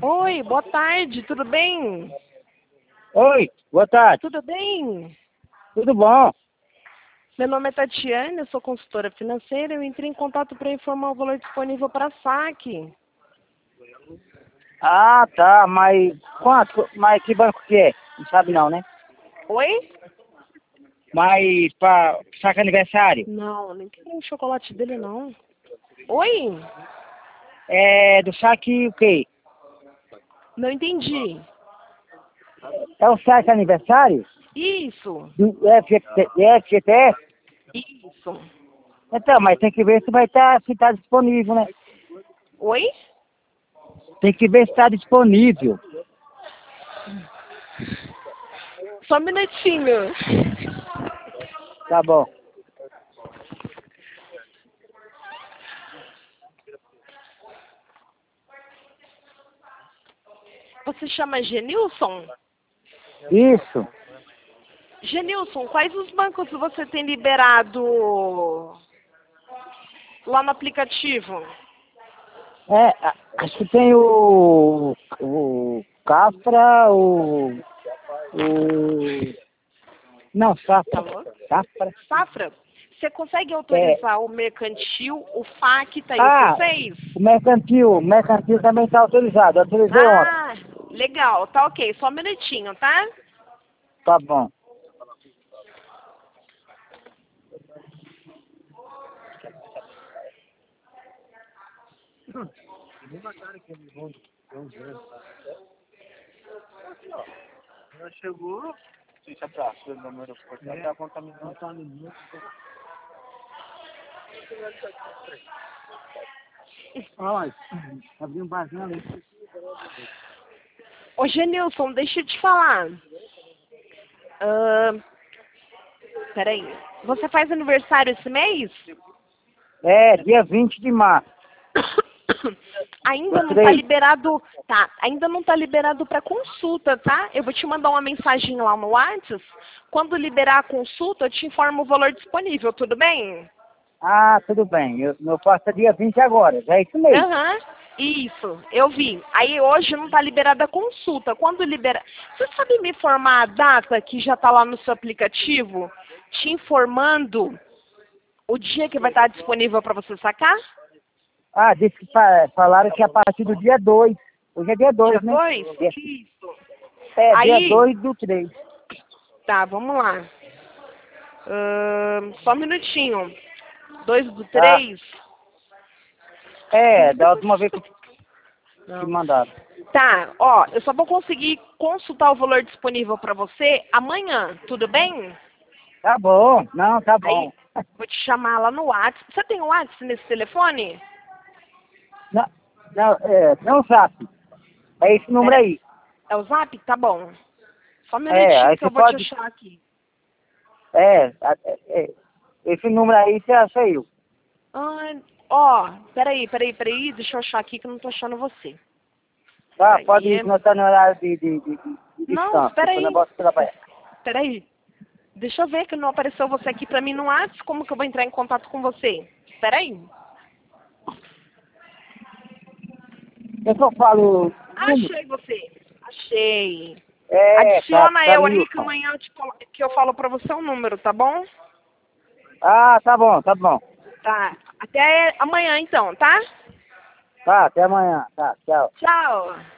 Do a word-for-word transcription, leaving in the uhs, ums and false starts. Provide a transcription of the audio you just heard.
Oi, boa tarde, tudo bem? Oi, boa tarde. Tudo bem? Tudo bom? Meu nome é Tatiane, eu sou consultora financeira. Eu entrei em contato para informar o valor disponível para saque. Ah, tá, mas quanto? Mas que banco que é? Não sabe não, né? Oi? Mas pra saca aniversário? Não, nem queria o chocolate dele, não. Oi? É do saque o quê? Não entendi. É o saque aniversário? Isso, Do F G T S? isso. Então, mas tem que ver se vai estar, se está disponível, né? Oi? Tem que ver se está disponível. Só um minutinho. Tá bom. Você chama Genilson? Isso. Genilson, quais os bancos você tem liberado lá no aplicativo? É, a- acho que tem o, o Cafra, o, o... Não, Safra. Alô? Safra. Safra, você consegue É. autorizar o mercantil, o F A Q, tá aí o Ah, C seis? o mercantil, o mercantil também está autorizado. Autorizei ontem. Ah, legal, tá ok, só um minutinho, tá? Tá bom. Olha, abri um barzinho ali. Ô Genilson, deixa eu te falar. Ahn, peraí, você faz aniversário esse mês? É, dia vinte de março. Ainda não tá Três. liberado, tá? Ainda não tá liberado para consulta, tá? Eu vou te mandar uma mensagem lá no WhatsApp. Quando liberar a consulta, eu te informo o valor disponível, tudo bem? Ah, tudo bem. Eu, meu faço é dia vinte agora. Já é isso mesmo. Aham, isso, eu vi. Aí hoje não tá liberada a consulta. Quando liberar. Você sabe me informar a data que já tá lá no seu aplicativo, te informando o dia que vai estar disponível para você sacar? Ah, disse que fa- falaram que a partir do dia dois. Hoje é dia Dia dois, né? dois? Dia- Isso. É, dia Aí, dois do três. tá, vamos lá. Ahn, só um minutinho. Dois do Tá? três. É, da última vez que que Não. mandaram. Tá, ó, eu só vou conseguir consultar o valor disponível para você amanhã, tudo bem? Tá bom. Não, tá Aí, bom. vou te chamar lá no WhatsApp. Você tem o WhatsApp nesse telefone? Não, não, é, não sabe. É esse número Pera, aí. é o Zap? Tá bom. Só um É, minutinho aí que você eu vou te pode. achar aqui. É, a- é, é, esse número aí você acha eu. Ai, ó, peraí, peraí, peraí. Deixa eu achar aqui que eu não tô achando você. Tá, pode ir, Peraí. que nós estamos no horário de, de, de, de de Não, descanso. espera Depois nós aí. vamos trabalhar. Peraí. Deixa eu ver que não apareceu você aqui pra mim no WhatsApp. Como que eu vou entrar em contato com você? Espera aí. Eu só falo número. Achei você. Achei. É, tá, Adiciona tá eu aí que Nilson. amanhã eu, te colo- que eu falo pra você o número, tá bom? Ah, tá bom, tá bom. Tá. Até amanhã então, tá? Tá, até amanhã. Tá, tchau. Tchau.